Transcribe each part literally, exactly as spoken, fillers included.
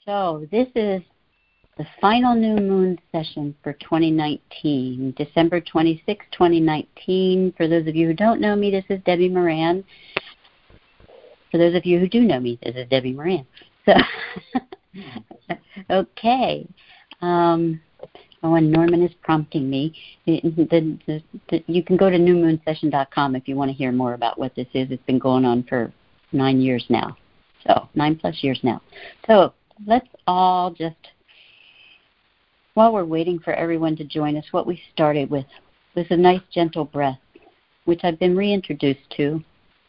So this is the final new moon session for twenty nineteen, December twenty-sixth, twenty nineteen. For those of you who don't know me, this is Debbie Moran. For those of you who do know me, this is Debbie Moran. So, okay. Um, oh, and Norman is prompting me. The, the, the, the, you can go to new moon session dot com if you want to hear more about what this is. It's been going on for nine years now. So, nine plus years now. So, let's all just, while we're waiting for everyone to join us, what we started with was a nice gentle breath, which I've been reintroduced to.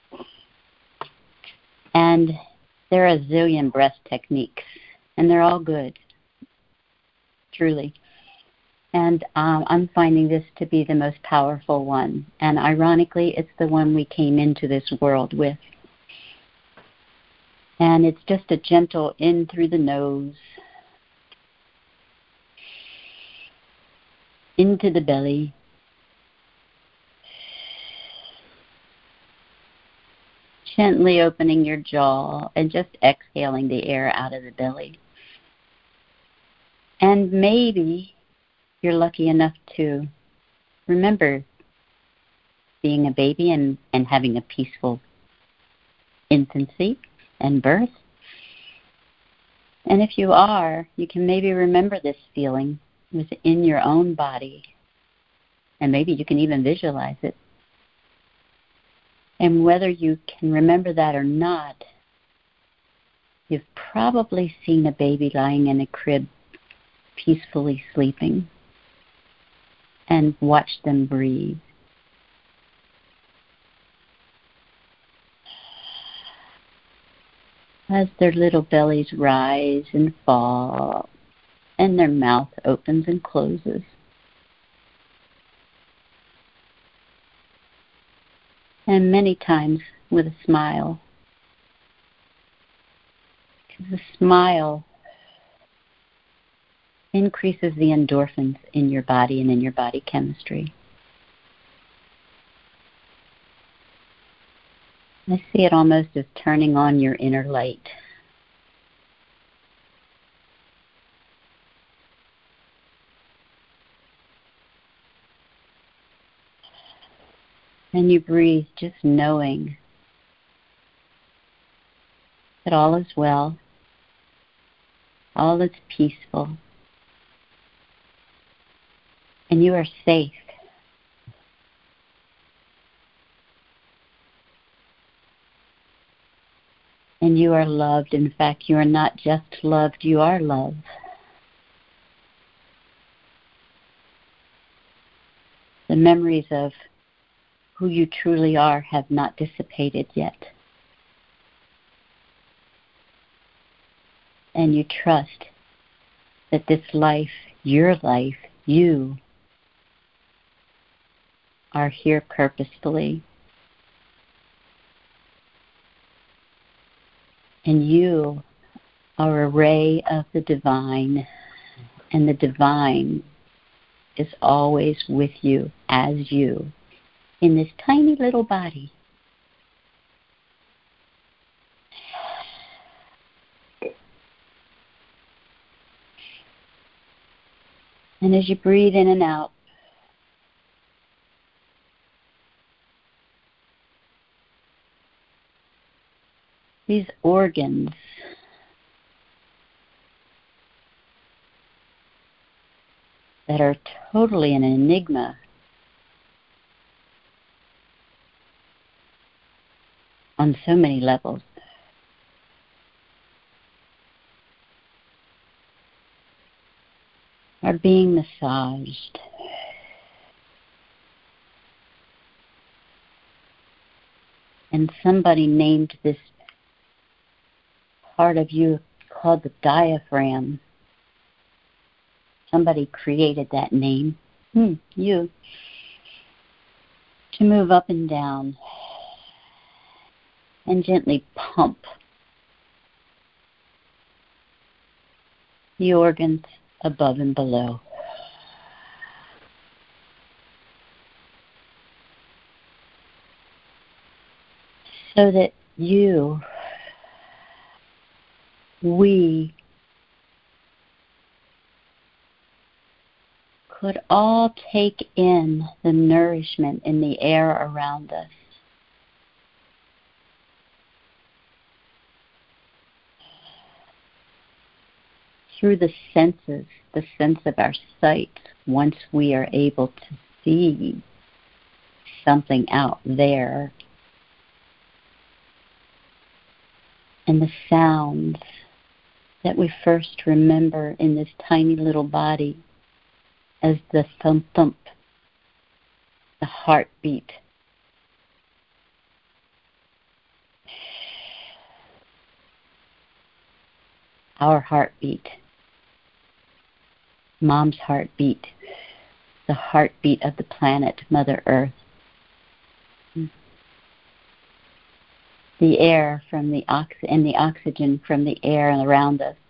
And there are a zillion breath techniques, and they're all good, truly. And um, I'm finding this to be the most powerful one. And ironically, it's the one we came into this world with. And it's just a gentle in through the nose, into the belly, gently opening your jaw and just exhaling the air out of the belly. And maybe you're lucky enough to remember being a baby and, and having a peaceful infancy and birth. And if you are, you can maybe remember this feeling within your own body. And maybe you can even visualize it. And whether you can remember that or not, you've probably seen a baby lying in a crib peacefully sleeping and watched them breathe. As their little bellies rise and fall and their mouth opens and closes. And many times with a smile. Because the smile increases the endorphins in your body and in your body chemistry. I see it almost as turning on your inner light. And you breathe just knowing that all is well, all is peaceful, and you are safe. And you are loved. In fact, you are not just loved, you are loved. The memories of who you truly are have not dissipated yet. And you trust that this life, your life, you are here purposefully. And you are a ray of the divine, and the divine is always with you as you in this tiny little body. And as you breathe in and out, these organs that are totally an enigma on so many levels. Are being massaged. And somebody named this part of you called the diaphragm. Somebody created that name. Hmm, you. To move up and down and gently pump the organs above and below. So that you, we, could all take in the nourishment in the air around us. Through the senses, the sense of our sight, once we are able to see something out there, and the sounds that we first remember in this tiny little body as the thump-thump, the heartbeat. Our heartbeat, Mom's heartbeat, the heartbeat of the planet, Mother Earth. The air from the ox and the oxygen from the air around us.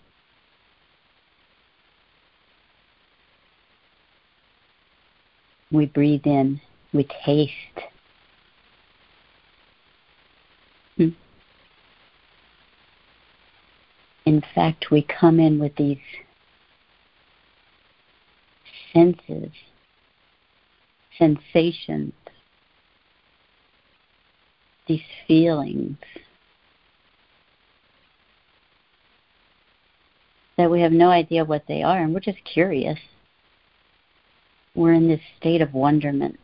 We breathe in, we taste. Hmm. In fact, we come in with these senses, sensations, these feelings that we have no idea what they are, and we're just curious. We're in this state of wonderment.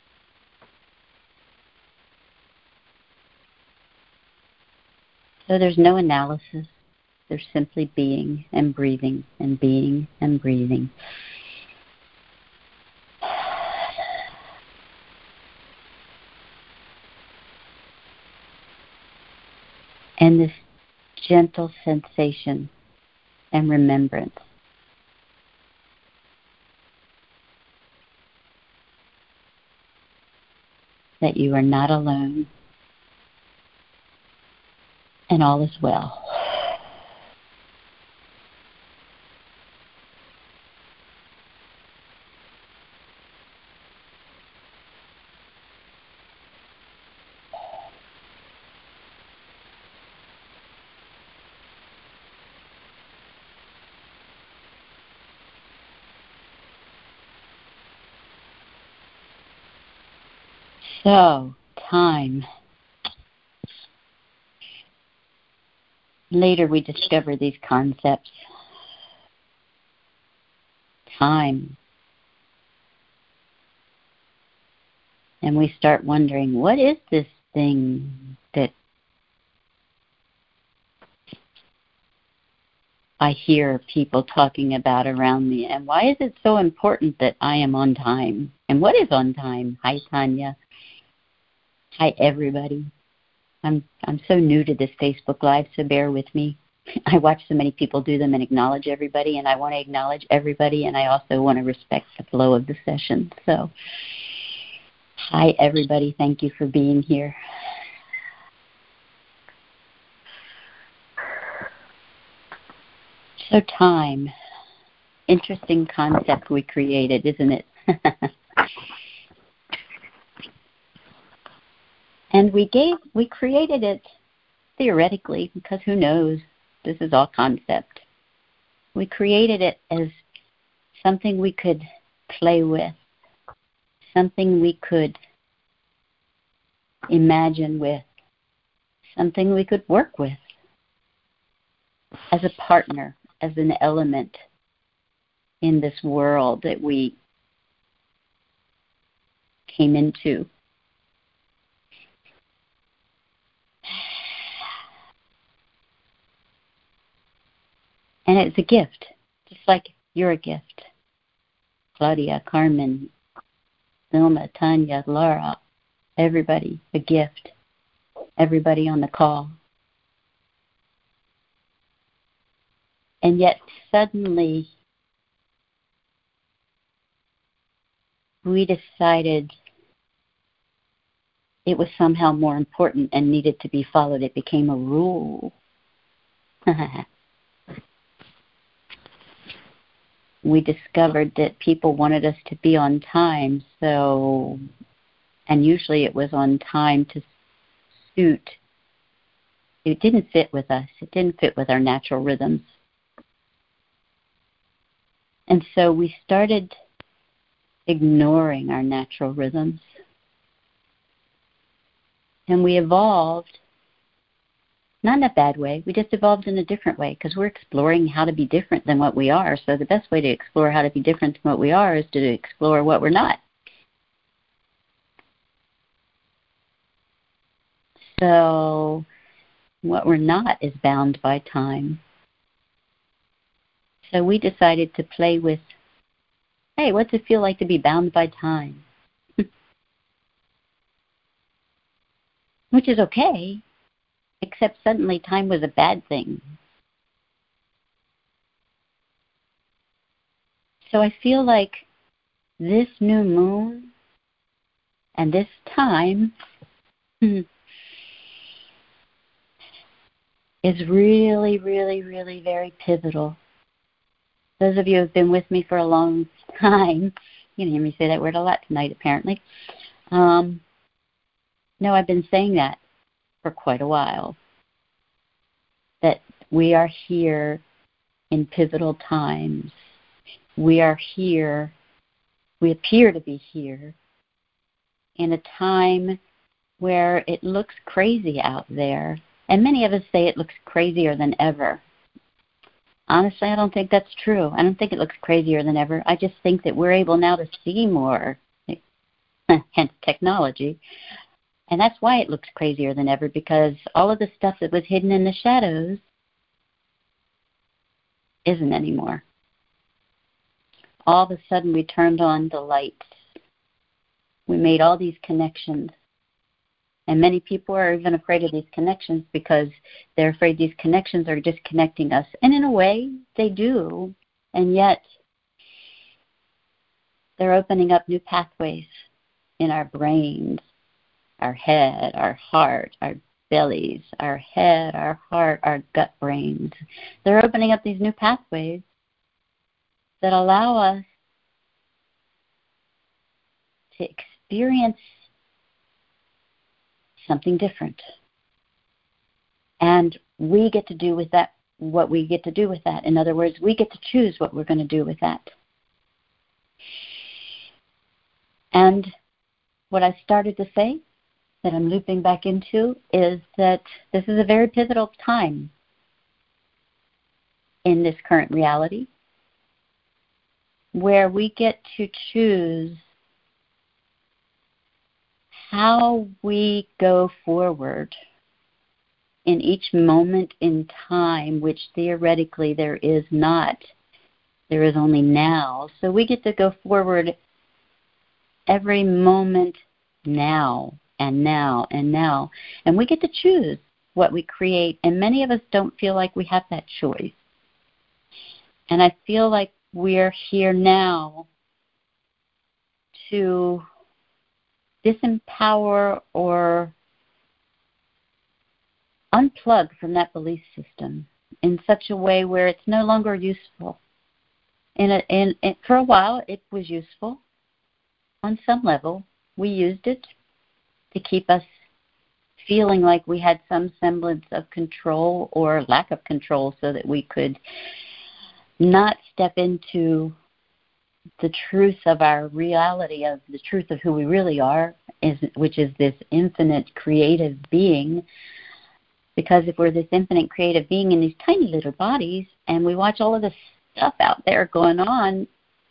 So there's no analysis. There's simply being and breathing and being and breathing. And this gentle sensation and remembrance that you are not alone and all is well. So, time. Later we discover these concepts. Time. And we start wondering, what is this thing that I hear people talking about around me? And why is it so important that I am on time? And what is on time? Hi, Tanya. Hi, everybody. I'm I'm so new to this Facebook Live, so bear with me. I watch so many people do them and acknowledge everybody, and I want to acknowledge everybody, and I also want to respect the flow of the session. So, hi, everybody. Thank you for being here. So time, interesting concept we created, isn't it? And we gave, we created it theoretically, because who knows? This is all concept. We created it as something we could play with, something we could imagine with, something we could work with as a partner, as an element in this world that we came into. And it's a gift, just like you're a gift. Claudia, Carmen, Wilma, Tanya, Laura, everybody, a gift. Everybody on the call. And yet suddenly we decided it was somehow more important and needed to be followed. It became a rule. We discovered that people wanted us to be on time, so, and usually it was on time to suit. It didn't fit with us. It didn't fit with our natural rhythms. And so we started ignoring our natural rhythms. And we evolved, not in a bad way, we just evolved in a different way because we're exploring how to be different than what we are. So the best way to explore how to be different than what we are is to explore what we're not. So what we're not is bound by time. So we decided to play with, hey, what's it feel like to be bound by time? Which is okay, except suddenly time was a bad thing. So I feel like this new moon and this time is really, really, really very pivotal. Those of you who have been with me for a long time, you can hear me say that word a lot tonight, apparently. Um, no, I've been saying that for quite a while, that we are here in pivotal times. We are here, we appear to be here in a time where it looks crazy out there. And many of us say it looks crazier than ever. Honestly, I don't think that's true. I don't think it looks crazier than ever. I just think that we're able now to see more, hence technology. And that's why it looks crazier than ever, because all of the stuff that was hidden in the shadows isn't anymore. All of a sudden we turned on the lights. We made all these connections. And many people are even afraid of these connections because they're afraid these connections are disconnecting us. And in a way, they do. And yet, they're opening up new pathways in our brains, our head, our heart, our bellies, our head, our heart, our gut brains. They're opening up these new pathways that allow us to experience something different. And we get to do with that what we get to do with that. In other words, we get to choose what we're going to do with that. And what I started to say, that I'm looping back into, is that this is a very pivotal time in this current reality where we get to choose how we go forward in each moment in time, which theoretically there is not. There is only now. So we get to go forward every moment now and now and now. And we get to choose what we create. And many of us don't feel like we have that choice. And I feel like we're here now to disempower or unplug from that belief system in such a way where it's no longer useful. In a, in, in, for a while, it was useful. On some level, we used it to keep us feeling like we had some semblance of control or lack of control so that we could not step into the truth of our reality, of the truth of who we really are, is, which is this infinite creative being. Because if we're this infinite creative being in these tiny little bodies and we watch all of this stuff out there going on,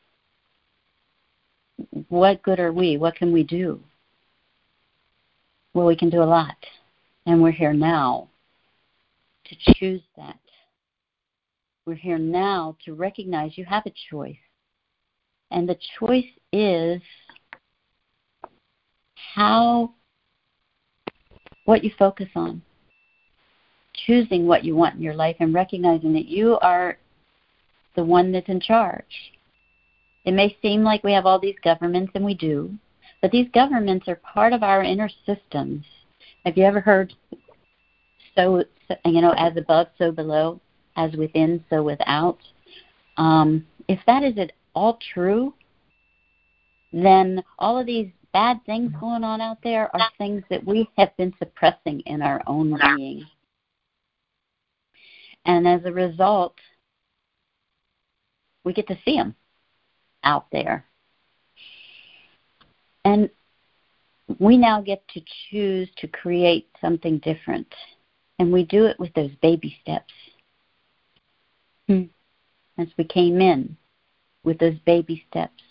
what good are we? What can we do? Well, we can do a lot. And we're here now to choose that. We're here now to recognize you have a choice. And the choice is how, what you focus on. Choosing what you want in your life and recognizing that you are the one that's in charge. It may seem like we have all these governments, and we do, but these governments are part of our inner systems. Have you ever heard, so, you know, as above, so below, as within, so without? Um, if that is at all true, then all of these bad things going on out there are things that we have been suppressing in our own being. And as a result, we get to see them out there. And we now get to choose to create something different. And we do it with those baby steps. Hmm. As we came in with those baby steps,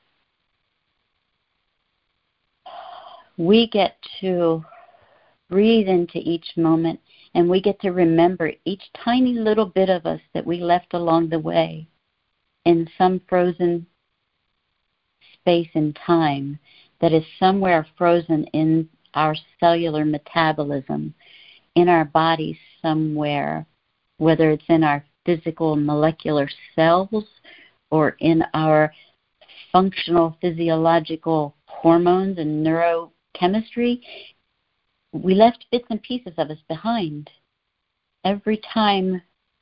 we get to breathe into each moment, and we get to remember each tiny little bit of us that we left along the way in some frozen space and time that is somewhere frozen in our cellular metabolism, in our bodies somewhere, whether it's in our physical molecular cells or in our functional physiological hormones and neurochemistry. We left bits and pieces of us behind. Every time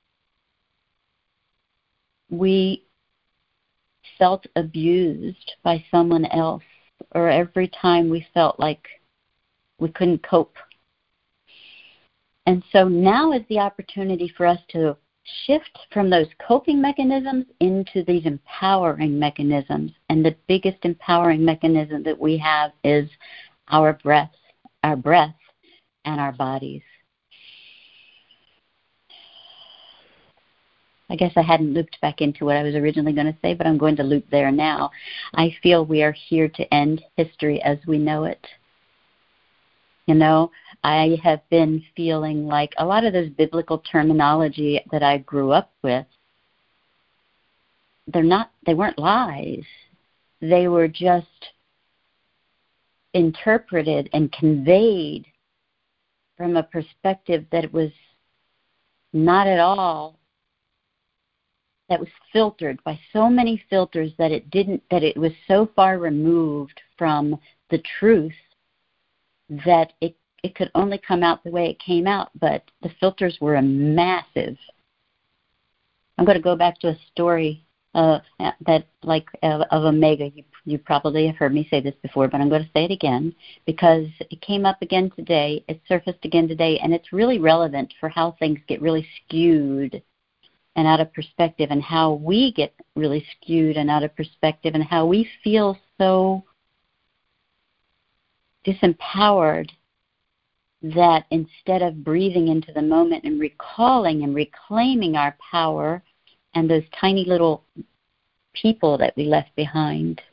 we felt abused by someone else, or every time we felt like we couldn't cope. And so now is the opportunity for us to shift from those coping mechanisms into these empowering mechanisms. And the biggest empowering mechanism that we have is our breath, our breath and our bodies. I guess I hadn't looped back into what I was originally going to say, but I'm going to loop there now. I feel we are here to end history as we know it. You know, I have been feeling like a lot of this biblical terminology that I grew up with, they're not, they weren't lies. They were just interpreted and conveyed from a perspective that was not at all, that was filtered by so many filters that it didn't, that it was so far removed from the truth that it, it could only come out the way it came out, but the filters were a massive. I'm going to go back to a story uh, that, like, of, of Omega. You, you probably have heard me say this before, but I'm going to say it again because it came up again today. It surfaced again today, and it's really relevant for how things get really skewed and out of perspective, and how we get really skewed and out of perspective, and how we feel so disempowered that instead of breathing into the moment and recalling and reclaiming our power and those tiny little people that we left behind,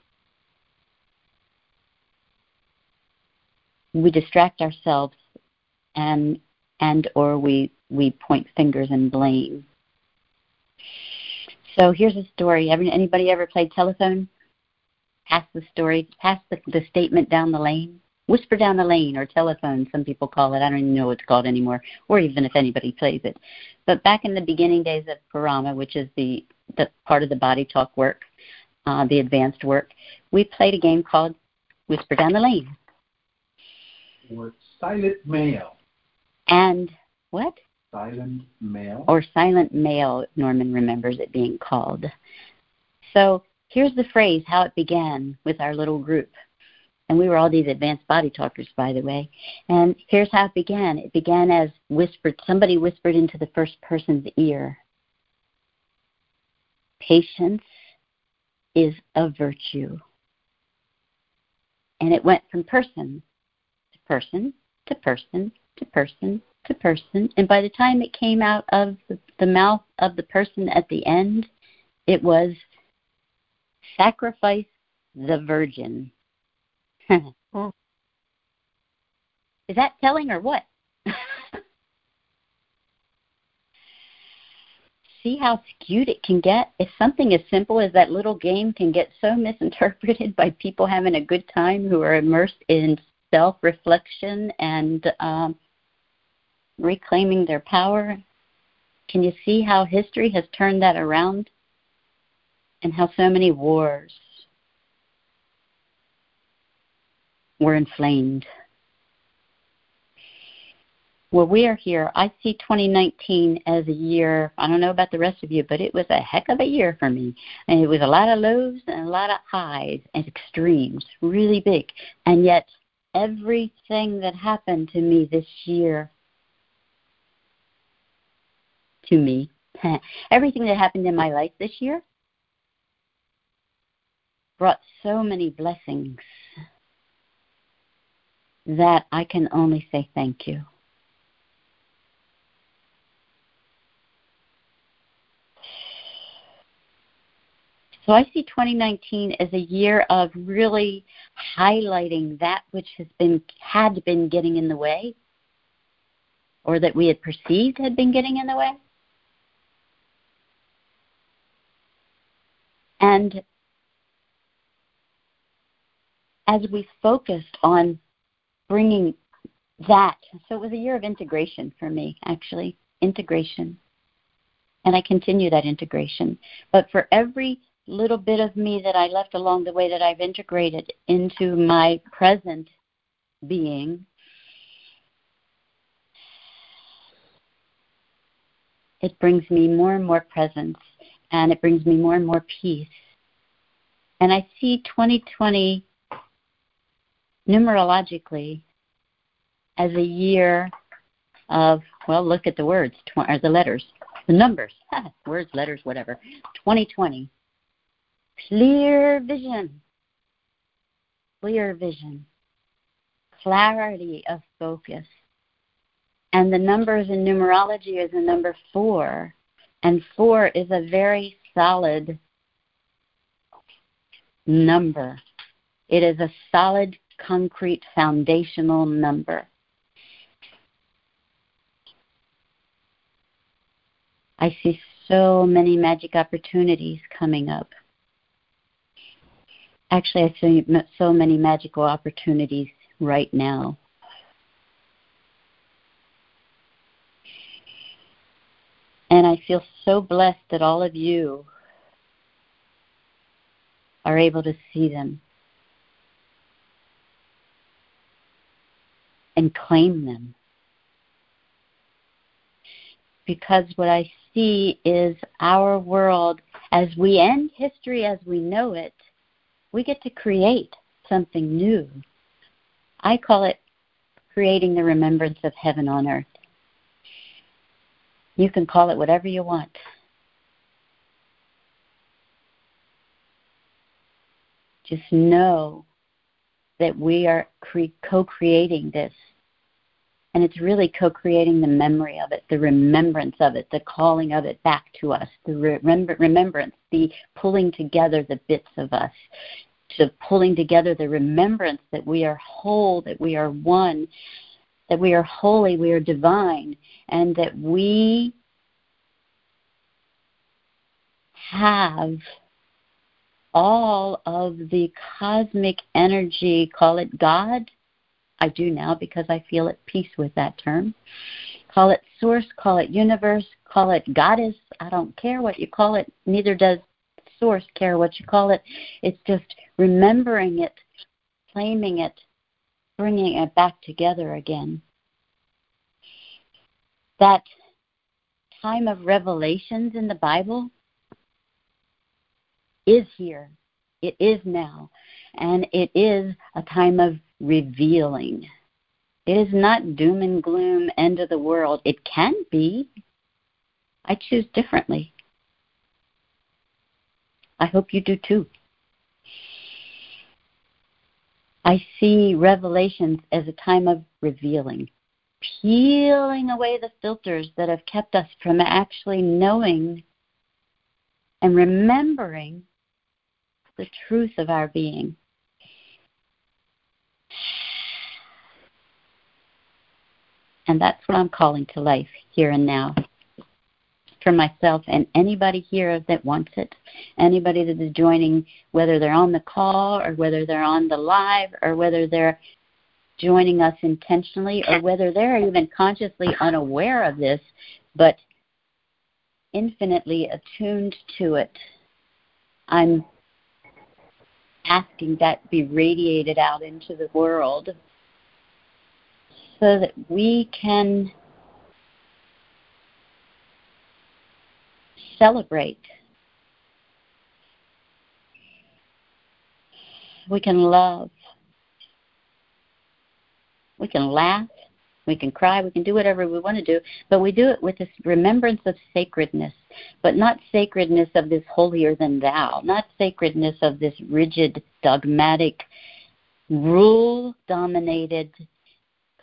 we distract ourselves and and or we we point fingers and blame. So here's a story. Ever, anybody ever played telephone? Pass the story, pass the, the statement down the lane. Whisper down the lane, or telephone, some people call it. I don't even know what it's called anymore, or even if anybody plays it. But back in the beginning days of Parama, which is the, the part of the body talk work, uh, the advanced work, we played a game called Whisper Down the Lane. Or silent mail. And what? Silent mail. Or silent mail, Norman remembers it being called. So here's the phrase, how it began with our little group. And we were all these advanced body talkers, by the way. And here's how it began. It began as whispered, somebody whispered into the first person's ear. Patience is a virtue. And it went from person to person to person to person to person. And by the time it came out of the, the mouth of the person at the end, it was sacrifice the virgin. Is that telling or what? See how skewed it can get? If something as simple as that little game can get so misinterpreted by people having a good time who are immersed in self-reflection and um, reclaiming their power, can you see how history has turned that around and how so many wars were inflamed? Well, we are here. I see twenty nineteen as a year, I don't know about the rest of you, but it was a heck of a year for me. And it was a lot of lows and a lot of highs and extremes, really big. And yet everything that happened to me this year, to me, everything that happened in my life this year brought so many blessings. that I can only say thank you. So I see twenty nineteen as a year of really highlighting that which has been had been getting in the way, or that we had perceived had been getting in the way. And as we focused on bringing that, so it was a year of integration for me, actually, integration. And I continue that integration. But for every little bit of me that I left along the way that I've integrated into my present being, it brings me more and more presence, and it brings me more and more peace. And I see twenty twenty numerologically as a year of, well, look at the words, or the letters, the numbers, words, letters, whatever. twenty twenty, clear vision, clear vision, clarity of focus. And the numbers in numerology is a number four, and four is a very solid number. It is a solid, concrete, foundational number. I see so many magic opportunities coming up. Actually, I see so many magical opportunities right now. And I feel so blessed that all of you are able to see them and claim them. Because what I see is our world, as we end history as we know it, we get to create something new. I call it creating the remembrance of heaven on earth. You can call it whatever you want. Just know that we are cre- co-creating this. And it's really co-creating the memory of it, the remembrance of it, the calling of it back to us, the remember- remembrance, the pulling together the bits of us, to pulling together the remembrance that we are whole, that we are one, that we are holy, we are divine, and that we have all of the cosmic energy, call it God. I do now because I feel at peace with that term. Call it source, call it universe, call it goddess. I don't care what you call it. Neither does source care what you call it. It's just remembering it, claiming it, bringing it back together again. That time of revelations in the Bible is here. It is now. And it is a time of revealing. It is not doom and gloom, end of the world. It can be. I choose differently. I hope you do too. I see revelations as a time of revealing, peeling away the filters that have kept us from actually knowing and remembering the truth of our being. And that's what I'm calling to life here and now for myself and anybody here that wants it, anybody that is joining, whether they're on the call or whether they're on the live or whether they're joining us intentionally or whether they're even consciously unaware of this, but infinitely attuned to it. I'm asking that be radiated out into the world so that we can celebrate. We can love. We can laugh. We can cry. We can do whatever we want to do, but we do it with this remembrance of sacredness, but not sacredness of this holier than thou, not sacredness of this rigid, dogmatic, rule-dominated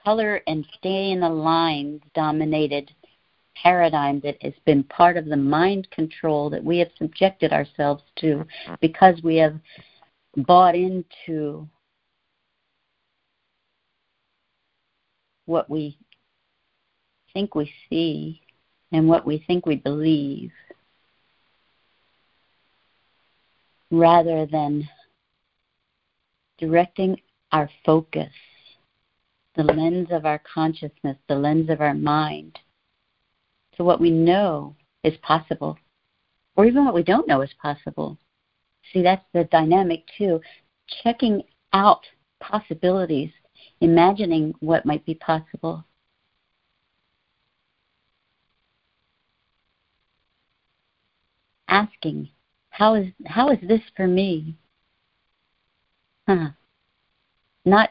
color and stay in the lines dominated paradigm that has been part of the mind control that we have subjected ourselves to because we have bought into what we think we see and what we think we believe, rather than directing our focus, the lens of our consciousness, the lens of our mind, to what we know is possible, or even what we don't know is possible. See, that's the dynamic too. Checking out possibilities, imagining what might be possible. Asking, how is how is this for me? Huh. Not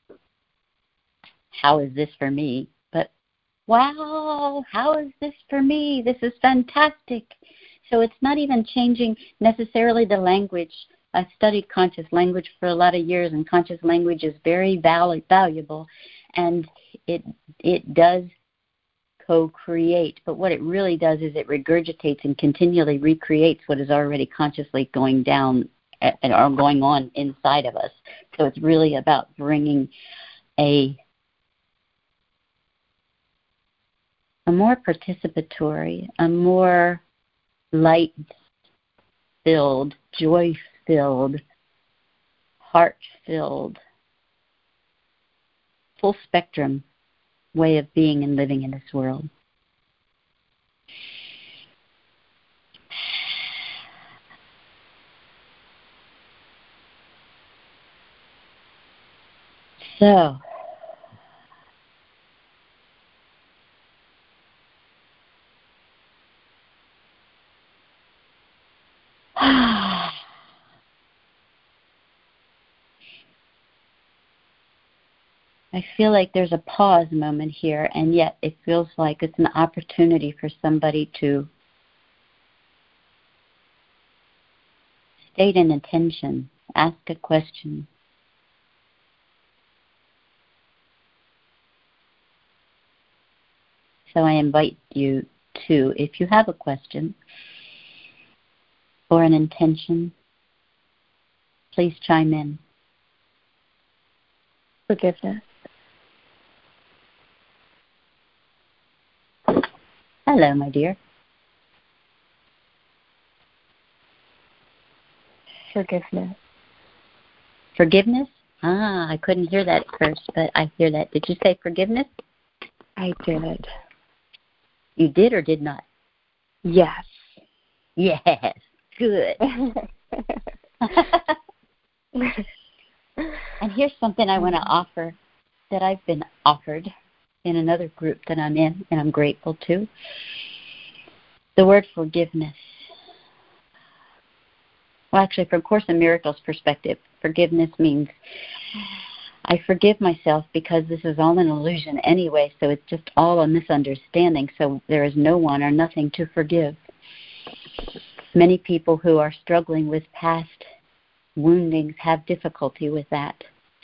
how is this for me, but wow, how is this for me? This is fantastic. So it's not even changing necessarily the language. I studied conscious language for a lot of years, and conscious language is very val- valuable, and it it does co-create. But what it really does is it regurgitates and continually recreates what is already consciously going down and or going on inside of us. So it's really about bringing a a more participatory, a more light-filled, joy-filled, heart-filled, full-spectrum way of being and living in this world. So, I feel like there's a pause moment here, and yet it feels like it's an opportunity for somebody to state an intention, ask a question. So I invite you to, if you have a question or an intention, please chime in. Forgiveness. Hello, my dear. Forgiveness. Forgiveness? Ah, I couldn't hear that at first, but I hear that. Did you say forgiveness? I did. You did or did not? Yes. Yes. Good. And here's something I want to offer that I've been offered in another group that I'm in, and I'm grateful to. The word forgiveness. Well, actually, from Course in Miracles perspective, forgiveness means I forgive myself because this is all an illusion anyway, so it's just all a misunderstanding, so there is no one or nothing to forgive. Many people who are struggling with past woundings have difficulty with that.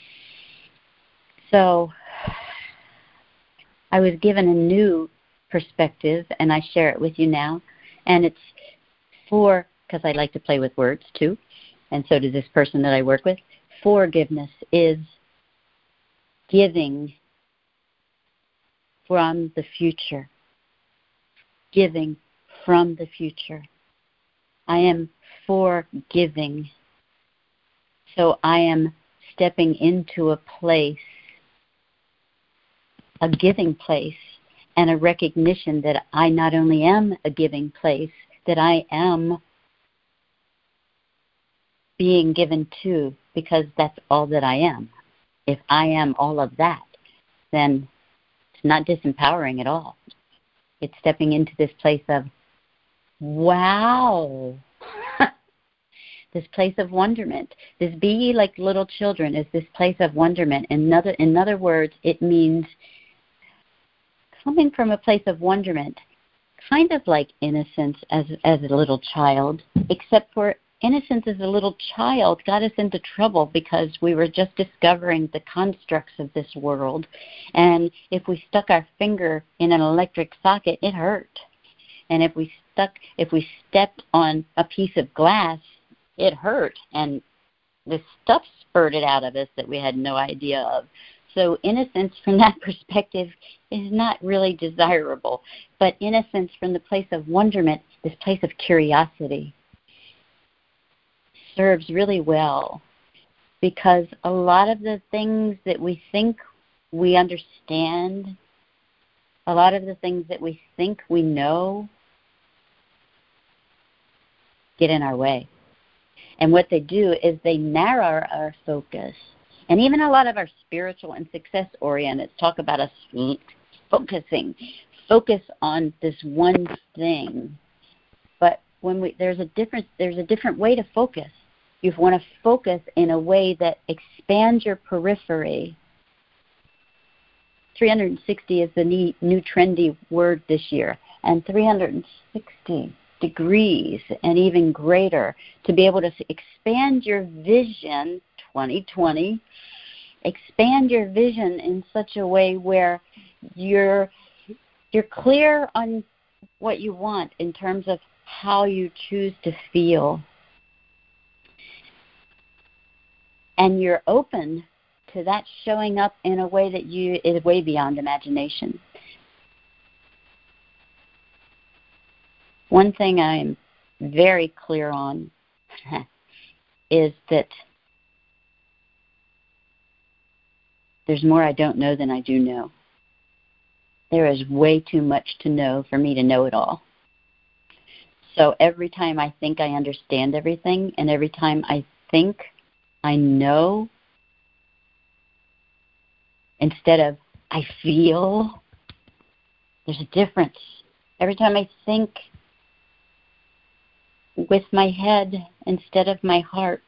So I was given a new perspective, and I share it with you now, and it's for, because I like to play with words too, and so does this person that I work with. Forgiveness is giving from the future. Giving from the future. I am forgiving. So I am stepping into a place, a giving place, and a recognition that I not only am a giving place, that I am being given to, because that's all that I am. If I am all of that, then it's not disempowering at all. It's stepping into this place of, wow, this place of wonderment. This be ye like little children is this place of wonderment. In other, in other words, it means coming from a place of wonderment, kind of like innocence as, as a little child, except for innocence as a little child got us into trouble because we were just discovering the constructs of this world. And if we stuck our finger in an electric socket, it hurt. And if we stuck, if we stepped on a piece of glass, it hurt. And the stuff spurted out of us that we had no idea of. So innocence from that perspective is not really desirable. But innocence from the place of wonderment, this place of curiosity, serves really well, because a lot of the things that we think we understand, a lot of the things that we think we know, get in our way. And what they do is they narrow our focus. And even a lot of our spiritual and success-oriented talk about us focusing, focus on this one thing. But when we there's a difference, there's a different way to focus. You want to focus in a way that expands your periphery. three hundred sixty is the new trendy word this year, and three hundred sixty degrees and even greater, to be able to expand your vision, twenty twenty, expand your vision in such a way where you're you're clear on what you want in terms of how you choose to feel. And you're open to that showing up in a way that you is way beyond imagination. One thing I'm very clear on is that there's more I don't know than I do know. There is way too much to know for me to know it all. So every time I think I understand everything, and every time I think I know, instead of I feel, there's a difference. Every time I think with my head instead of my heart.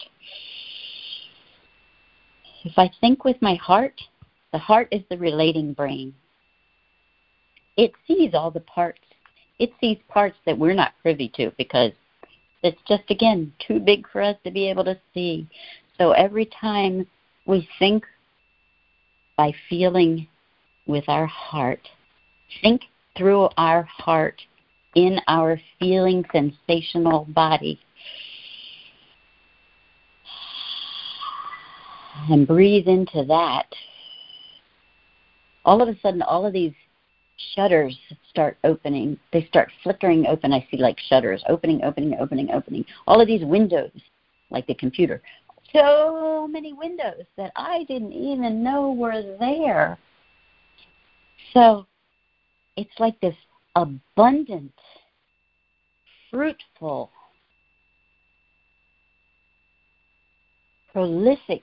If I think with my heart, the heart is the relating brain. It sees all the parts. It sees parts that we're not privy to because it's just, again, too big for us to be able to see. So every time we think by feeling with our heart, think through our heart in our feeling sensational body, and breathe into that, all of a sudden all of these shutters start opening. They start flickering open. I see like shutters opening, opening, opening, opening. All of these windows, like the computer. So many windows that I didn't even know were there. So it's like this abundant, fruitful, prolific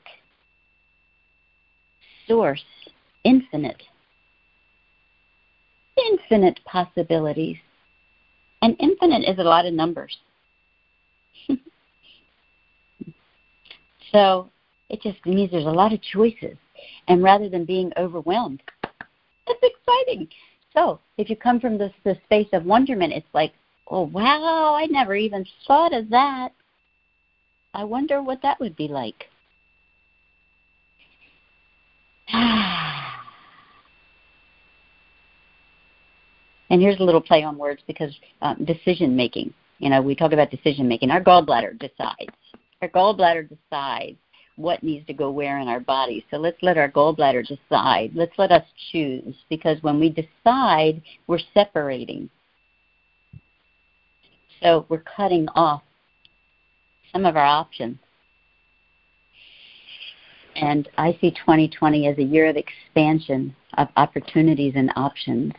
source, infinite, infinite possibilities. And infinite is a lot of numbers. So it just means there's a lot of choices. And rather than being overwhelmed, it's exciting. So if you come from the, the space of wonderment, it's like, oh, wow, I never even thought of that. I wonder what that would be like. And here's a little play on words, because um, decision-making, you know, we talk about decision-making. Our gallbladder decides. Our gallbladder decides what needs to go where in our body. So let's let our gallbladder decide. Let's let us choose, because when we decide, we're separating. So we're cutting off some of our options. And I see twenty twenty as a year of expansion of opportunities and options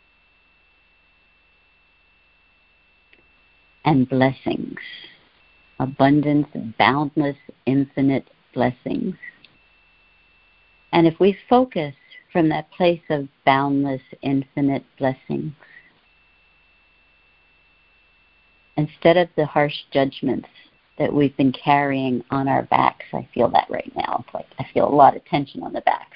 and blessings. Abundance, boundless, infinite blessings. And if we focus from that place of boundless, infinite blessings, instead of the harsh judgments that we've been carrying on our backs, I feel that right now. It's like I feel a lot of tension on the back.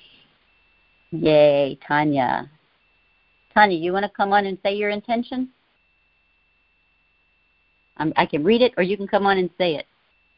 Yay, Tanya. Tanya, you want to come on and say your intention? I'm, I can read it, or you can come on and say it.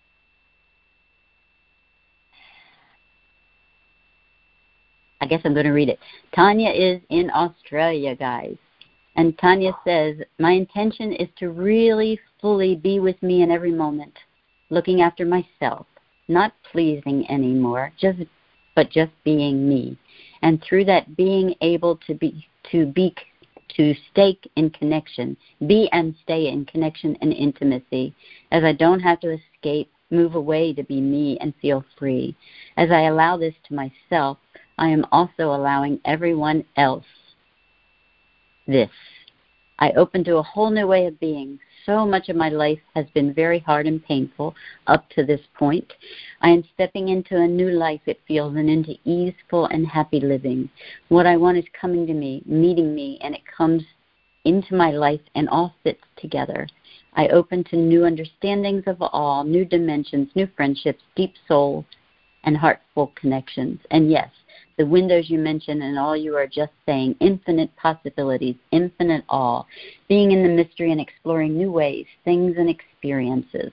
I guess I'm going to read it. Tanya is in Australia, guys. And Tanya says, my intention is to really fully be with me in every moment, looking after myself, not pleasing anymore, just but just being me. And through that, being able to be to be to stay in connection, be and stay in connection and intimacy, as I don't have to escape, move away to be me and feel free. As I allow this to myself, I am also allowing everyone else this. I open to a whole new way of being. So much of my life has been very hard and painful up to this point. I am stepping into a new life, it feels, and into easeful and happy living. What I want is coming to me, meeting me, and it comes into my life and all fits together. I open to new understandings of all, new dimensions, new friendships, deep soul, and heartful connections. And yes, the windows you mentioned and all you are just saying, infinite possibilities, infinite awe, being in the mystery and exploring new ways, things and experiences.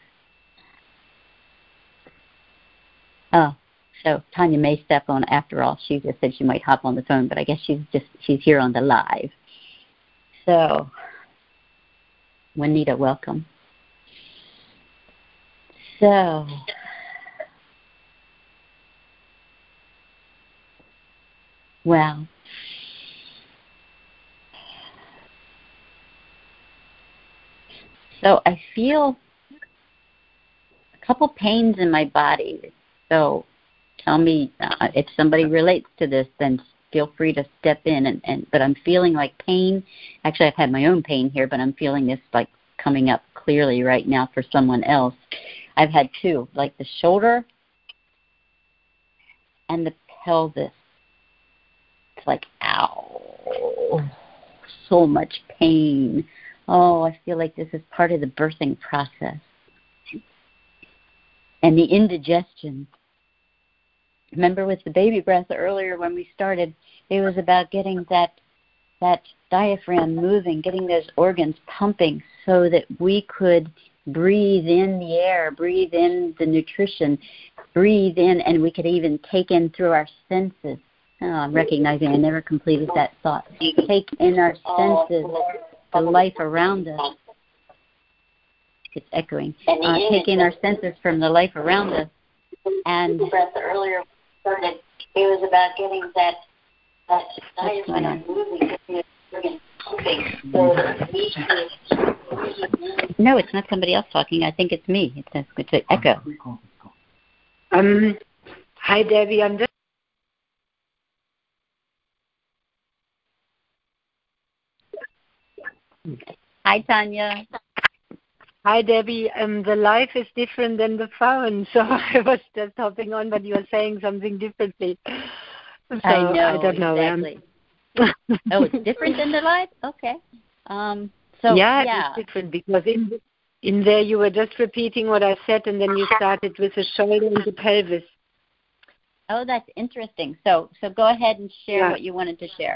Oh, so Tanya may step on after all. She just said she might hop on the phone, but I guess she's just she's here on the live. So, Juanita, welcome. So, well, so I feel a couple pains in my body. So tell me uh, if somebody relates to this, then feel free to step in. And, and but I'm feeling like pain. Actually, I've had my own pain here, but I'm feeling this like coming up clearly right now for someone else. I've had two, like the shoulder and the pelvis. It's like, ow, so much pain. Oh, I feel like this is part of the birthing process. And the indigestion. Remember with the baby breath earlier when we started, it was about getting that that diaphragm moving, getting those organs pumping so that we could breathe in the air, breathe in the nutrition, breathe in, and we could even take in through our senses. Oh, I'm recognizing I never completed that thought. Take in our senses the life around us. It's echoing. Uh, take in our senses from the life around us. And breath earlier started. It was about getting that that diaphragm moving. No, it's not somebody else talking. I think it's me. It's a, it's an echo. Um, hi, Debbie. I'm just. Hi, Tanya. Hi, Debbie. Um, the live is different than the phone, so I was just hopping on, but you were saying something differently. So I know. I don't know. Exactly. Oh, it's different than the live? Okay. Um, so yeah, yeah, it's different because in in there you were just repeating what I said, and then you started with the shoulder and the pelvis. Oh, that's interesting. So so go ahead and share yeah. what you wanted to share.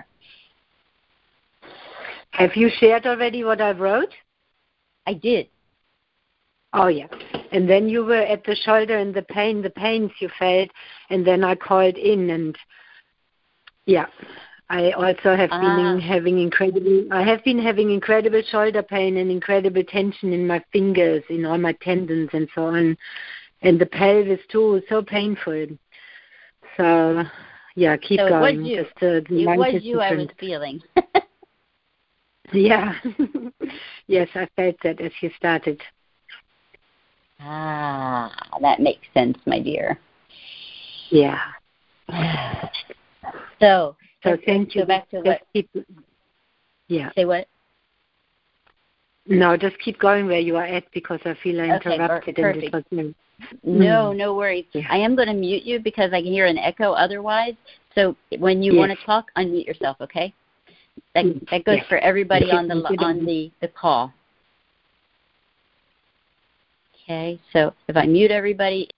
Have you shared already what I wrote? I did. Oh, yeah. And then you were at the shoulder and the pain, the pains you felt, and then I called in, and, yeah, I also have ah. been having incredible, I have been having incredible shoulder pain and incredible tension in my fingers, in all my tendons and so on, and the pelvis, too, so painful. So, yeah, keep so going. It was you, Just, uh, the it was is you I was different. feeling. Yeah. Yes, I felt that as you started. Ah, that makes sense, my dear. Yeah. So, so let's, thank let's you. go back to just what? Keep, yeah. Say what? No, just keep going where you are at because I feel I Okay, interrupted. perfect. And this was No, mm. no worries. Yeah. I am going to mute you because I can hear an echo otherwise. So when you yes. want to talk, unmute yourself, okay? That that goes yes. for everybody on the on the, the call. Okay, so if I mute everybody,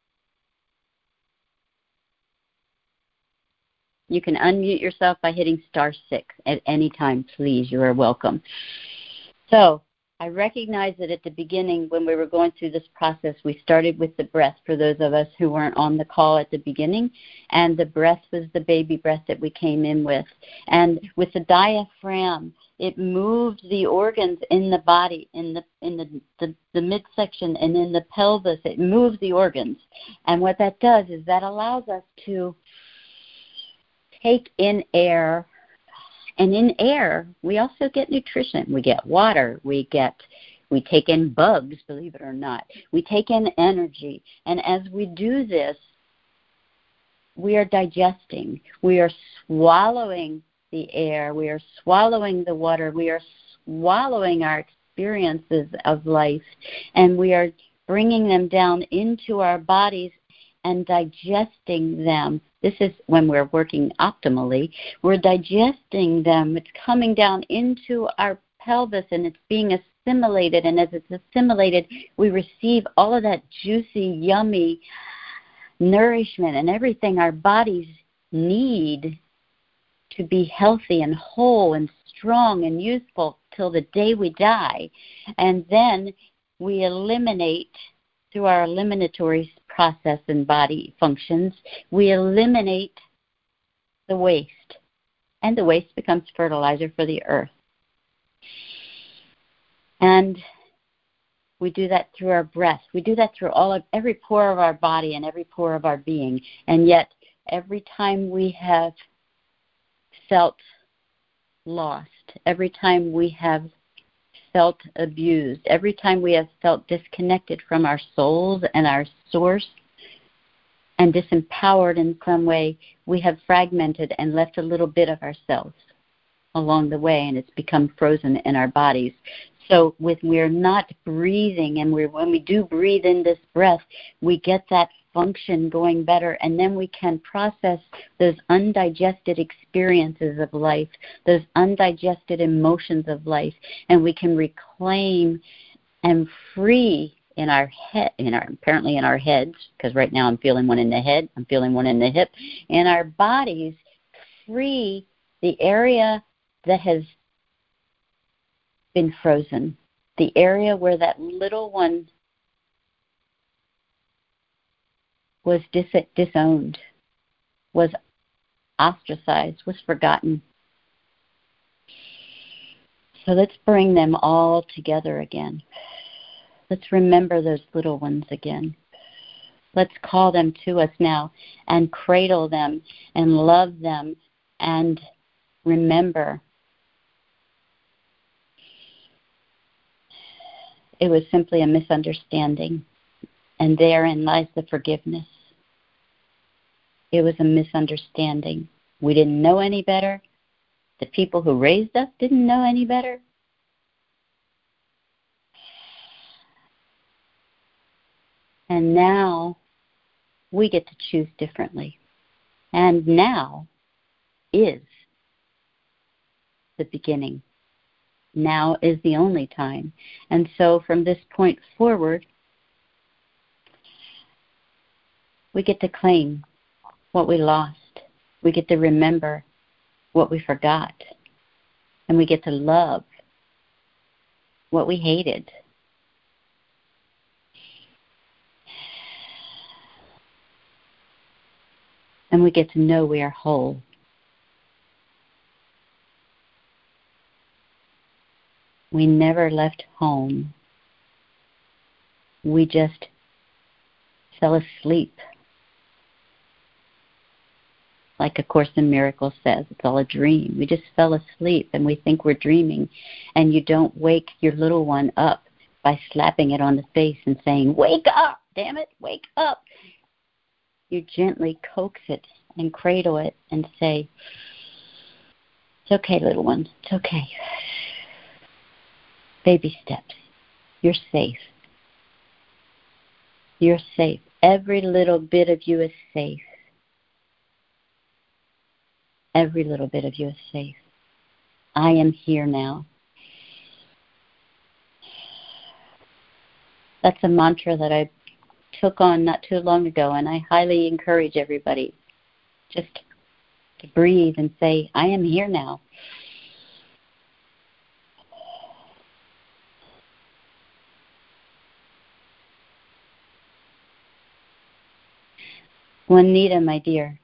you can unmute yourself by hitting star six at any time, please. You are welcome. So I recognize that at the beginning when we were going through this process, we started with the breath for those of us who weren't on the call at the beginning, and the breath was the baby breath that we came in with. And with the diaphragm, it moved the organs in the body, in the in the, the, the midsection and in the pelvis. It moves the organs. And what that does is that allows us to take in air. And in air, we also get nutrition. We get water. We get, we take in bugs, believe it or not. We take in energy. And as we do this, we are digesting. We are swallowing the air. We are swallowing the water. We are swallowing our experiences of life. And we are bringing them down into our bodies and digesting them. This is when we're working optimally. We're digesting them. It's coming down into our pelvis and it's being assimilated. And as it's assimilated, we receive all of that juicy, yummy nourishment and everything our bodies need to be healthy and whole and strong and useful till the day we die. And then we eliminate, through our eliminatory process and body functions, we eliminate the waste. And the waste becomes fertilizer for the earth. And we do that through our breath. We do that through all of every pore of our body and every pore of our being. And yet, every time we have felt lost, every time we have felt abused, every time we have felt disconnected from our souls and our source and disempowered in some way, we have fragmented and left a little bit of ourselves along the way, and it's become frozen in our bodies. So with we're not breathing, and we're, when we do breathe in this breath, we get that function going better, and then we can process those undigested experiences of life, those undigested emotions of life, and we can reclaim and free in our head, in our apparently in our heads, because right now I'm feeling one in the head, I'm feeling one in the hip, in our bodies, free the area that has been frozen, the area where that little one was dis- disowned, was ostracized, was forgotten. So let's bring them all together again. Let's remember those little ones again. Let's call them to us now and cradle them and love them and remember. It was simply a misunderstanding, and therein lies the forgiveness. It was a misunderstanding. We didn't know any better. The people who raised us didn't know any better. And now we get to choose differently. And now is the beginning. Now is the only time. And so from this point forward, we get to claim what we lost. We get to remember what we forgot. And we get to love what we hated. And we get to know we are whole. We never left home. We just fell asleep. Like A Course in Miracles says, it's all a dream. We just fell asleep and we think we're dreaming. And you don't wake your little one up by slapping it on the face and saying, "Wake up, damn it, wake up." You gently coax it and cradle it and say, "It's okay, little one, it's okay. Baby steps. You're safe. You're safe. Every little bit of you is safe. Every little bit of you is safe. I am here now." That's a mantra that I took on not too long ago, and I highly encourage everybody just to breathe and say, "I am here now. Juanita, my dear,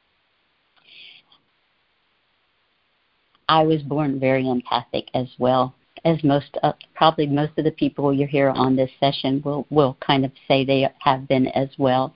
I was born very empathic as well, as most, uh, probably most of the people you hear on this session will, will kind of say they have been as well.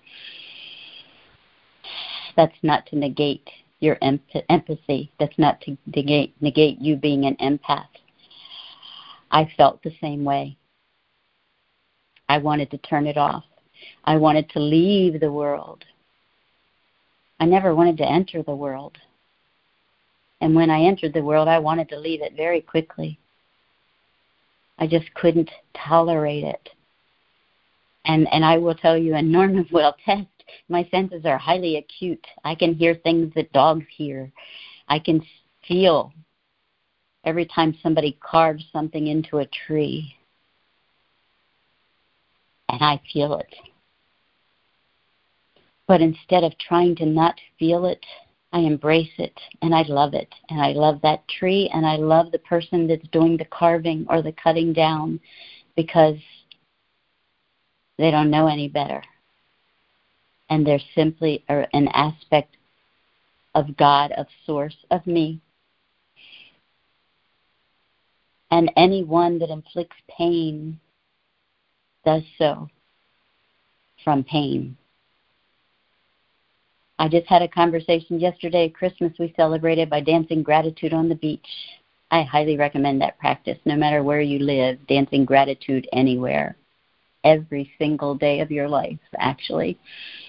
That's not to negate your emp- empathy. That's not to negate, negate you being an empath. I felt the same way. I wanted to turn it off. I wanted to leave the world. I never wanted to enter the world. And when I entered the world, I wanted to leave it very quickly. I just couldn't tolerate it. And and I will tell you, and Norman will attest, my senses are highly acute. I can hear things that dogs hear. I can feel every time somebody carves something into a tree. And I feel it. But instead of trying to not feel it, I embrace it, and I love it. And I love that tree, and I love the person that's doing the carving or the cutting down, because they don't know any better. And they're simply an aspect of God, of source, of me. And anyone that inflicts pain does so from pain. I just had a conversation yesterday at Christmas we celebrated by dancing gratitude on the beach. I highly recommend that practice, no matter where you live, dancing gratitude anywhere, every single day of your life, actually.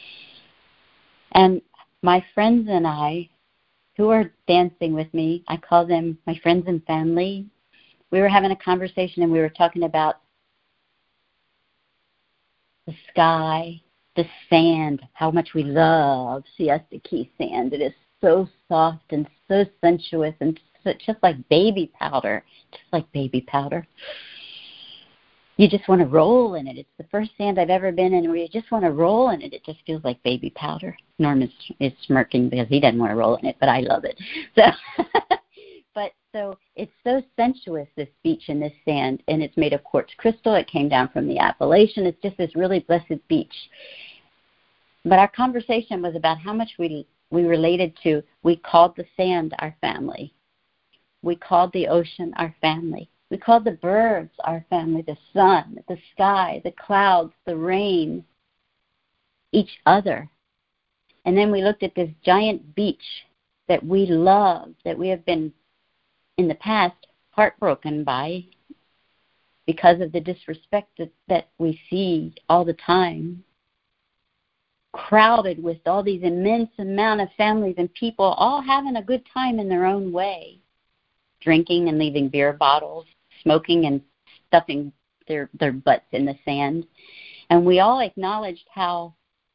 And my friends and I, who are dancing with me, I call them my friends and family, we were having a conversation and we were talking about the sky, the sand, how much we love Siesta Key sand. It is so soft and so sensuous and just like baby powder, just like baby powder. You just want to roll in it. It's the first sand I've ever been in where you just want to roll in it. It just feels like baby powder. Norm is, is smirking because he doesn't want to roll in it, but I love it. So, but so it's so sensuous, this beach and this sand, and it's made of quartz crystal. It came down from the Appalachian. It's just this really blessed beach. But our conversation was about how much we we related to, we called the sand our family. We called the ocean our family. We called the birds our family, the sun, the sky, the clouds, the rain, each other. And then we looked at this giant beach that we love, that we have been, in the past, heartbroken by because of the disrespect that, that we see all the time, crowded with all these immense amount of families and people all having a good time in their own way, drinking and leaving beer bottles, smoking and stuffing their, their butts in the sand. And we all acknowledged how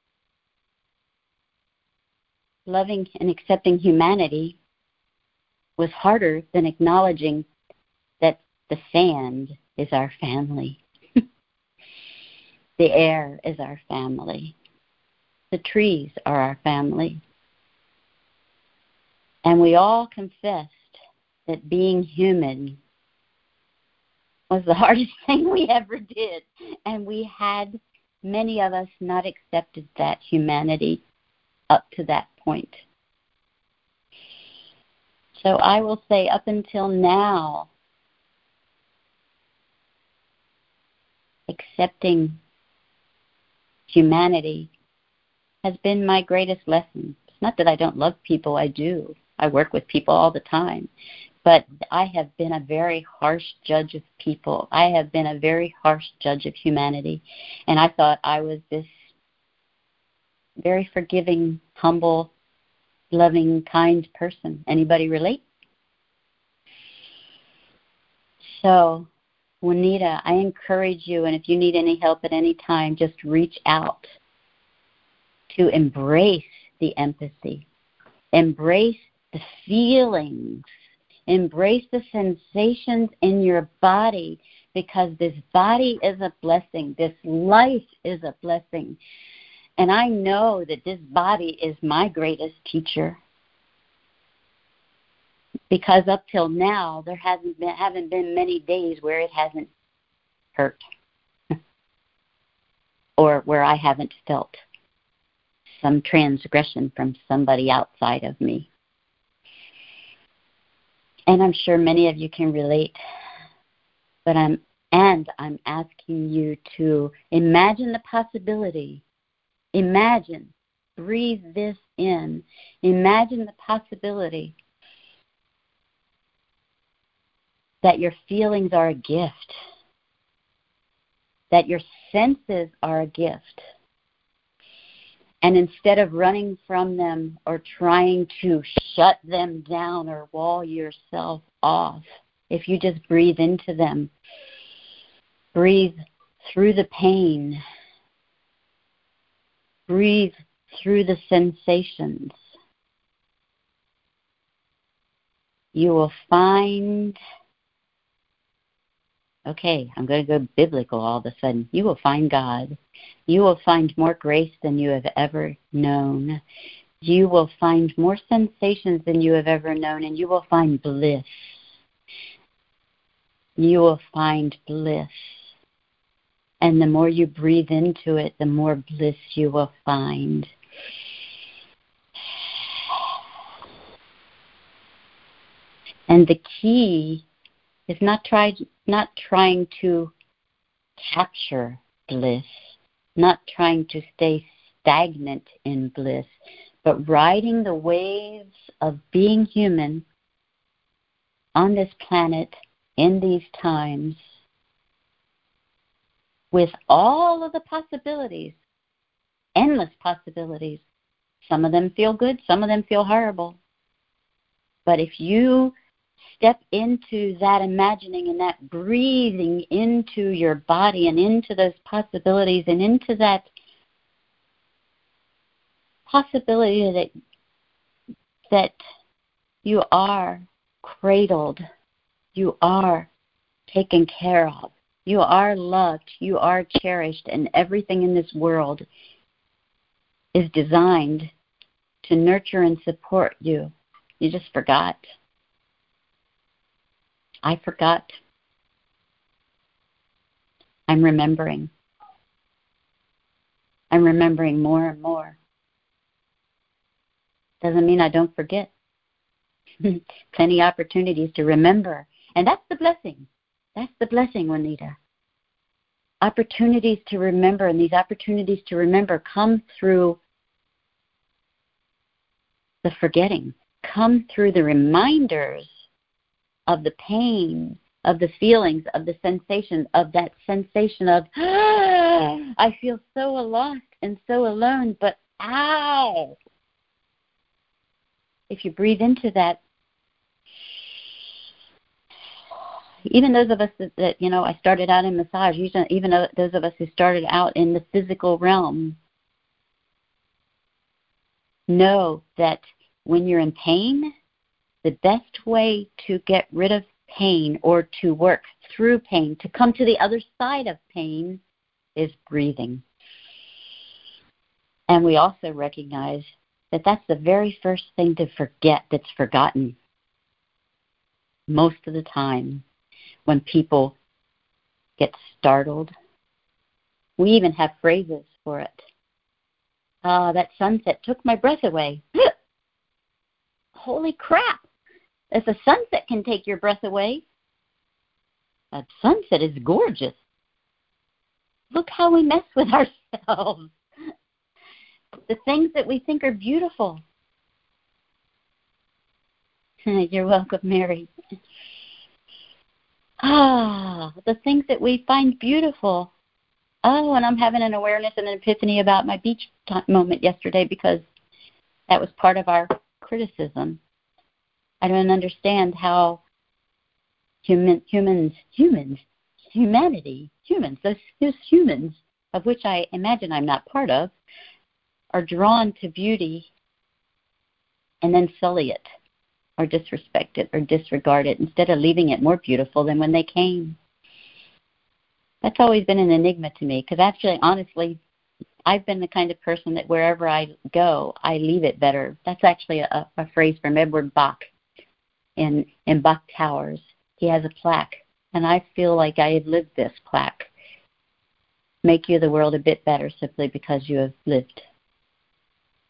loving and accepting humanity was harder than acknowledging that the sand is our family. The air is our family. The trees are our family. And we all confessed that being human was the hardest thing we ever did. And we had, many of us, not accepted that humanity up to that point. So I will say up until now, accepting humanity has been my greatest lesson. It's not that I don't love people, I do. I work with people all the time. But I have been a very harsh judge of people. I have been a very harsh judge of humanity. And I thought I was this very forgiving, humble, loving, kind person. Anybody relate? So, Juanita, I encourage you, and if you need any help at any time, just reach out to embrace the empathy, embrace the feelings, embrace the sensations in your body, because this body is a blessing. This life is a blessing. And I know that this body is my greatest teacher, because up till now, there hasn't been, haven't been many days where it hasn't hurt or where I haven't felt some transgression from somebody outside of me. And I'm sure many of you can relate, but I'm and I'm asking you to imagine the possibility. Imagine, breathe this in. Imagine the possibility that your feelings are a gift, that your senses are a gift. And instead of running from them or trying to shut them down or wall yourself off, if you just breathe into them, breathe through the pain, breathe through the sensations, you will find, okay, I'm going to go biblical all of a sudden, you will find God. You will find more grace than you have ever known. You will find more sensations than you have ever known, and you will find bliss. You will find bliss. And the more you breathe into it, the more bliss you will find. And the key is not try, not trying to capture bliss, not trying to stay stagnant in bliss, but riding the waves of being human on this planet in these times with all of the possibilities, endless possibilities. Some of them feel good, some of them feel horrible. But if you step into that imagining and that breathing into your body and into those possibilities and into that possibility that that you are cradled, you are taken care of, you are loved, you are cherished, and everything in this world is designed to nurture and support you. You just forgot. I forgot. I'm remembering. I'm remembering more and more. Doesn't mean I don't forget. Plenty of opportunities to remember. And that's the blessing. That's the blessing, Juanita. Opportunities to remember, and these opportunities to remember come through the forgetting, come through the reminders of the pain, of the feelings, of the sensation, of that sensation of, ah, I feel so lost and so alone, but ow. If you breathe into that, even those of us that, that you know, I started out in massage, even those of us who started out in the physical realm, know that when you're in pain, the best way to get rid of pain or to work through pain, to come to the other side of pain, is breathing. And we also recognize that that's the very first thing to forget that's forgotten most of the time when people get startled. We even have phrases for it. Ah, uh, that sunset took my breath away. Holy crap! If a sunset can take your breath away, a sunset is gorgeous. Look how we mess with ourselves. The things that we think are beautiful. You're welcome, Mary. Ah, the things that we find beautiful. Oh, and I'm having an awareness and an epiphany about my beach t- moment yesterday because that was part of our criticism. I don't understand how human, humans, humans, humanity, humans, those, those humans, of which I imagine I'm not part of, are drawn to beauty and then sully it or disrespect it or disregard it instead of leaving it more beautiful than when they came. That's always been an enigma to me because actually, honestly, I've been the kind of person that wherever I go, I leave it better. That's actually a, a phrase from Edward Bach in, in Bach Towers. He has a plaque, and I feel like I have lived this plaque. Make you the world a bit better simply because you have lived.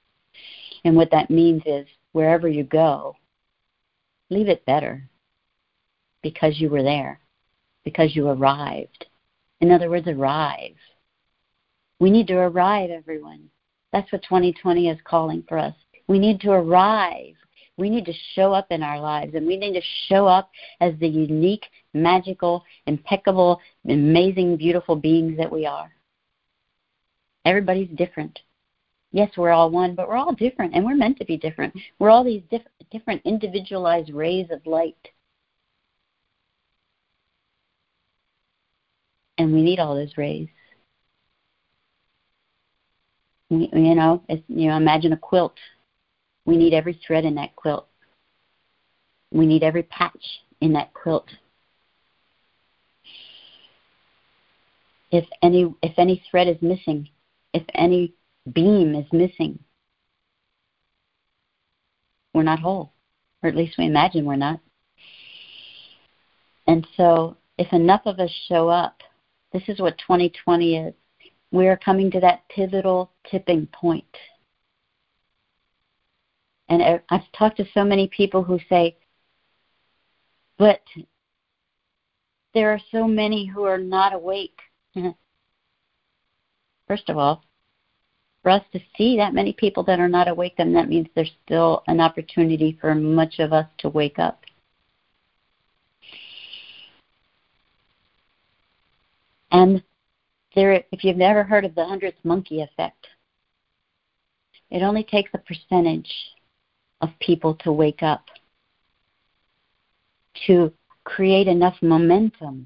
And what that means is wherever you go, leave it better because you were there, because you arrived. In other words, arrive. We need to arrive, everyone. That's what twenty twenty is calling for us. We need to arrive. We need to show up in our lives, and we need to show up as the unique, magical, impeccable, amazing, beautiful beings that we are. Everybody's different. Yes, we're all one, but we're all different, and we're meant to be different. We're all these diff- different individualized rays of light. And we need all those rays. We, you know, it's, you know, imagine a quilt. We need every thread in that quilt. We need every patch in that quilt. If any, if any thread is missing, if any beam is missing, we're not whole, or at least we imagine we're not. And so if enough of us show up, this is what twenty twenty is. We are coming to that pivotal tipping point. And I've talked to so many people who say, but there are so many who are not awake. First of all, for us to see that many people that are not awake, then that means there's still an opportunity for much of us to wake up. And there, if you've never heard of the hundredth monkey effect, it only takes a percentage of people to wake up to create enough momentum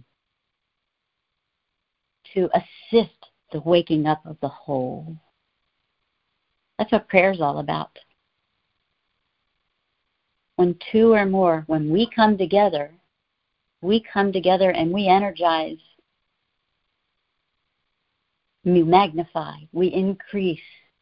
to assist the waking up of the whole. That's what prayer is all about. When two or more, when we come together, we come together and we energize, we magnify, we increase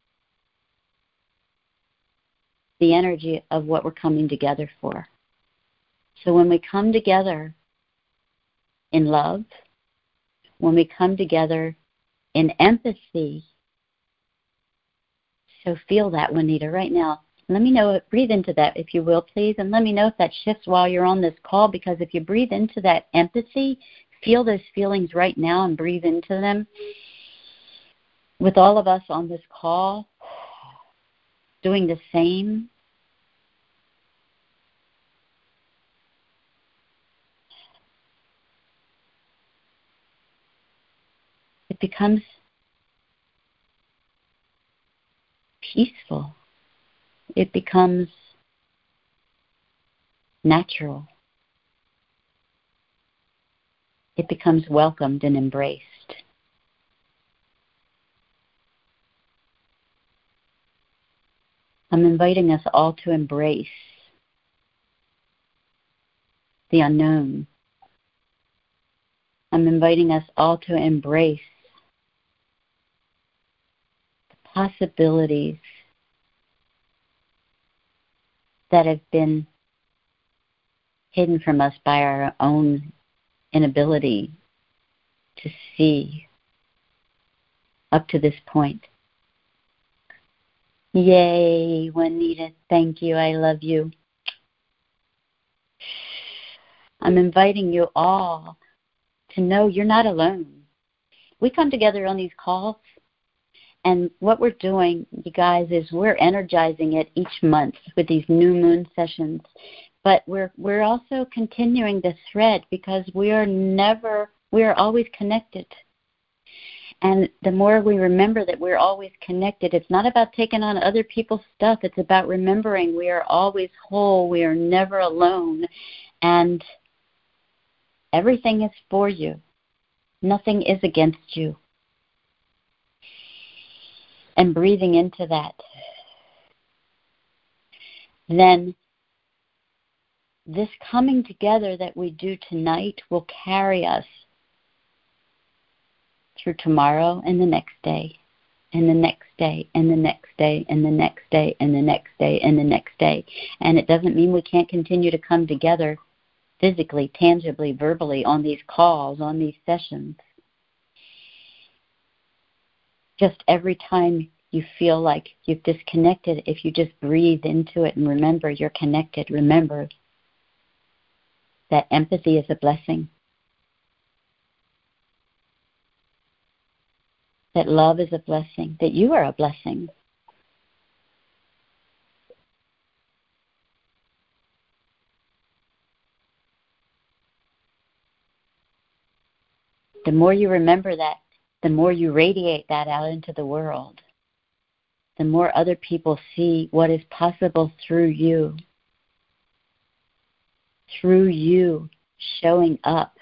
the energy of what we're coming together for. So when we come together in love, when we come together in empathy, so feel that, Juanita, right now. Let me know, breathe into that, if you will, please, and let me know if that shifts while you're on this call, because if you breathe into that empathy, feel those feelings right now and breathe into them. With all of us on this call doing the same, it becomes peaceful. It becomes natural. It becomes welcomed and embraced. I'm inviting us all to embrace the unknown. I'm inviting us all to embrace the possibilities that have been hidden from us by our own inability to see up to this point. Yay, Juanita, thank you, I love you. I'm inviting you all to know you're not alone. We come together on these calls, and what we're doing, you guys, is we're energizing it each month with these new moon sessions. But we're we're also continuing the thread because we are never, we are always connected. And the more we remember that we're always connected, it's not about taking on other people's stuff. It's about remembering we are always whole. We are never alone. And everything is for you. Nothing is against you. And breathing into that, then this coming together that we do tonight will carry us through tomorrow and the next day, and the next day, and the next day, and the next day, and the next day, and the next day. And it doesn't mean we can't continue to come together physically, tangibly, verbally on these calls, on these sessions. Just every time you feel like you've disconnected, if you just breathe into it and remember you're connected, remember that empathy is a blessing, that love is a blessing, that you are a blessing. The more you remember that, the more you radiate that out into the world, the more other people see what is possible through you, through you showing up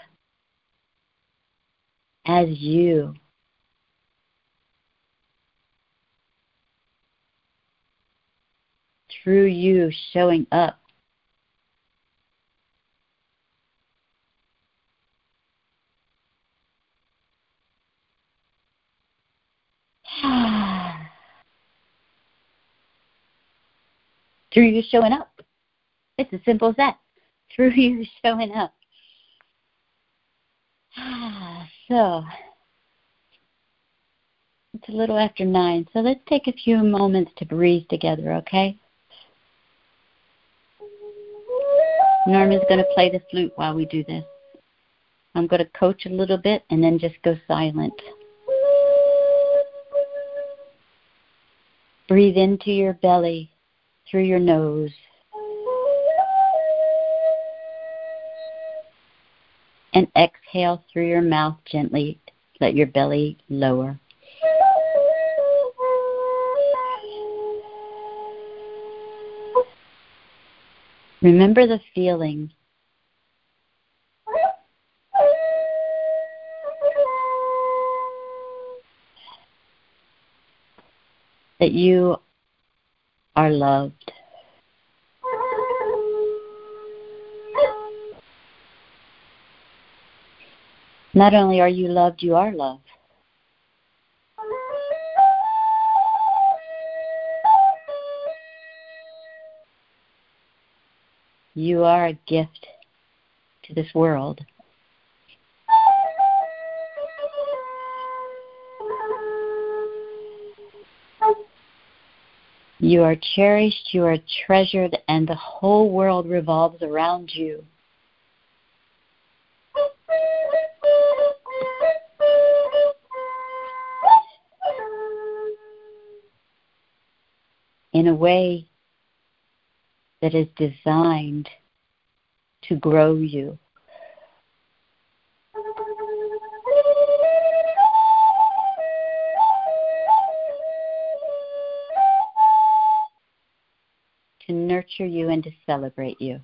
as you. Through you showing up through you showing up. It's as simple as that. Through you showing up. So, it's a little after nine, so let's take a few moments to breathe together, okay? Norman's going to play the flute while we do this. I'm going to coach a little bit and then just go silent. Breathe into your belly through your nose. And exhale through your mouth gently. Let your belly lower. Remember the feeling that you are loved. Not only are you loved, you are loved. You are a gift to this world. You are cherished, you are treasured, and the whole world revolves around you. In a way that is designed to grow you. To nurture you and to celebrate you.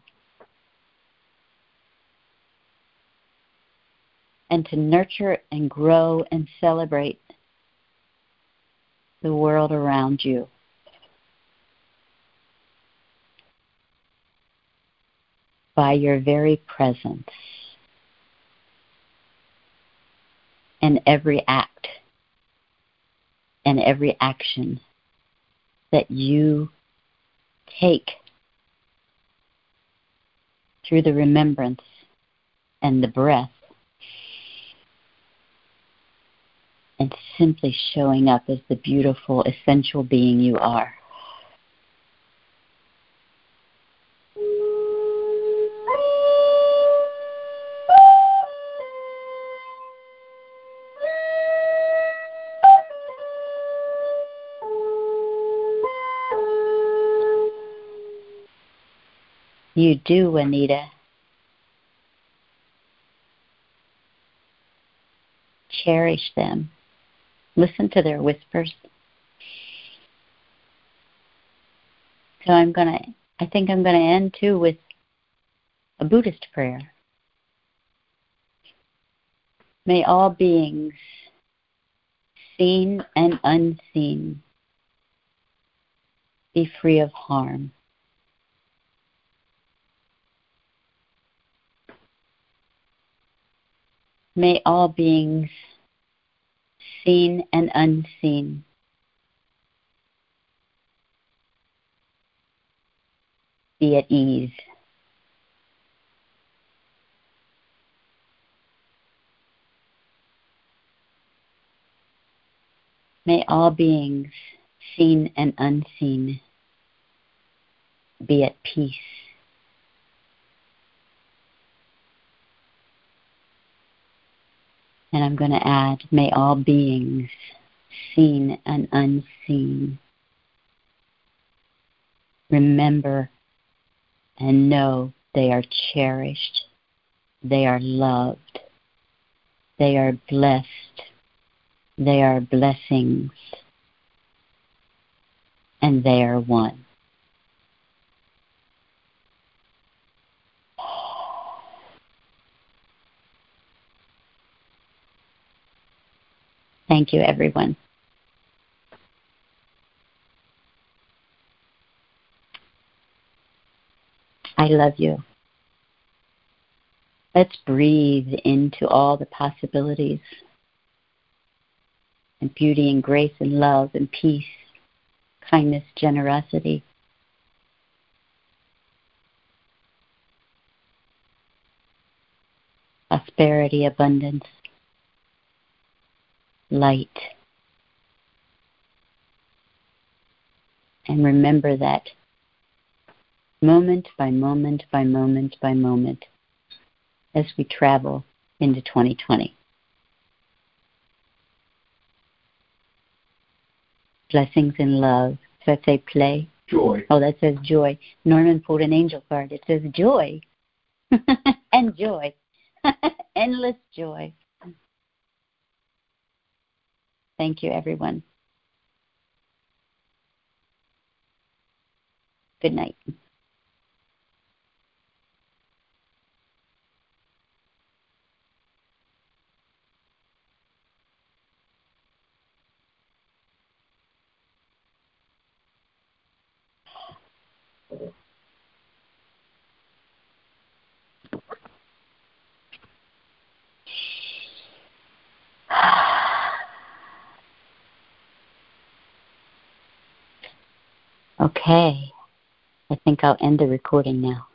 And to nurture and grow and celebrate the world around you. By your very presence and every act and every action that you take through the remembrance and the breath and simply showing up as the beautiful, essential being you are. You do, Anita. Cherish them. Listen to their whispers. So I'm going to, I think I'm going to end too with a Buddhist prayer. May all beings, seen and unseen, be free of harm. May all beings, seen and unseen, be at ease. May all beings, seen and unseen, be at peace. And I'm going to add, may all beings, seen and unseen, remember and know they are cherished, they are loved, they are blessed, they are blessings, and they are one. Thank you, everyone. I love you. Let's breathe into all the possibilities and beauty and grace and love and peace, kindness, generosity. Prosperity, abundance, light. And remember that moment by moment by moment by moment as we travel into twenty twenty. Blessings and love. Does that say play? Joy. Oh, that says joy. Norman pulled an angel card. It says joy. And joy. Endless joy. Thank you, everyone. Good night. Okay. I think I'll end the recording now.